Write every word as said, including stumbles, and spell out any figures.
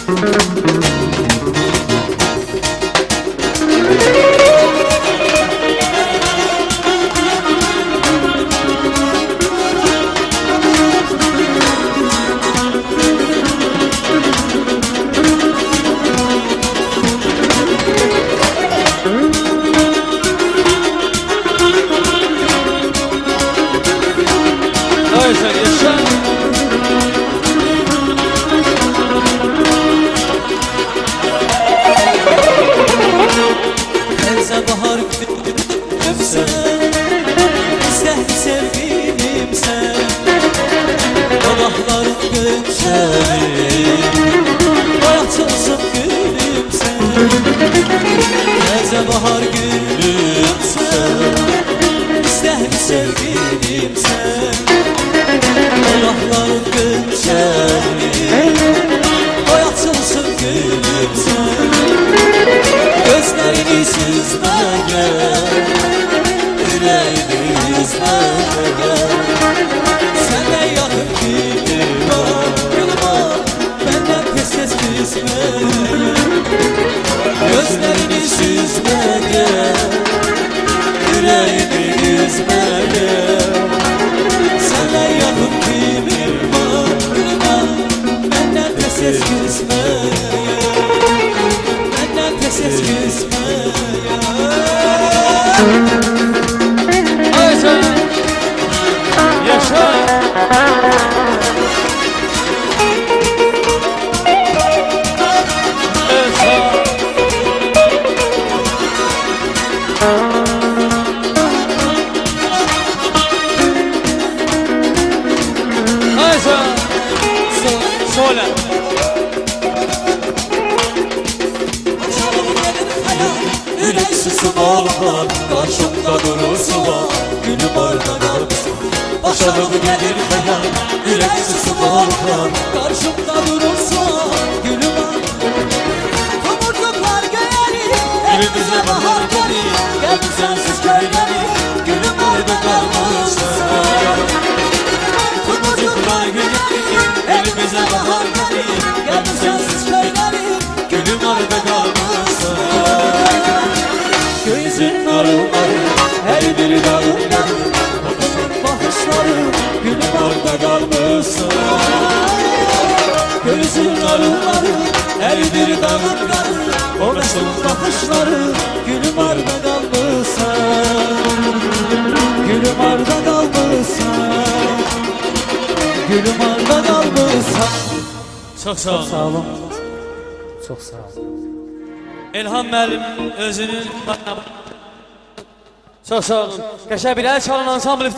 Bahar gülüm sen, istehli sevgilim sen. Allah'ların gönçeli, oy açılsın gülüm sen. Gözlerini süzmeye, yüreğini üzmeye. Senden yakın gülüm var, gülüm var, benden pes pes küsmeye. Gözlerini süzmeye, yüreğimi üzmeye. Senle yakın kimim var, gülüm var, benden pes et küsmeye. Benden pes et küsmeye. Ayşe, yaşa. Sola. Yürek susun olma, karşımda durursun var. Gülüm oradan almışsın, başarılı gelir hayal. Yürek susun olma, karşımda durursun var. Gülüm oradan tomurcuklar göğeri, elimize bahar gelir. Geldim sensiz köyleri, gülüm orada kalmışsın. Tomurcuklar göğeri, elimize bahar gelir. Geldim sensiz köyleri, gülüm orada kalmışsın. Gözün arıları, her biri dağınları, bakışları, gülüm orada kalmışsın. Gözün arıları, her biri dağınları, bakışları, gülüm orada kalmışsın. Gülüm orada kalmışsın. Gülüm orada kalmışsın. Çok sağ olun. Çok sağ olun. Çok sağ olun. İlham müəllim özünün... Çok sağ olun. Qəşəng bir əl çalın, ansambl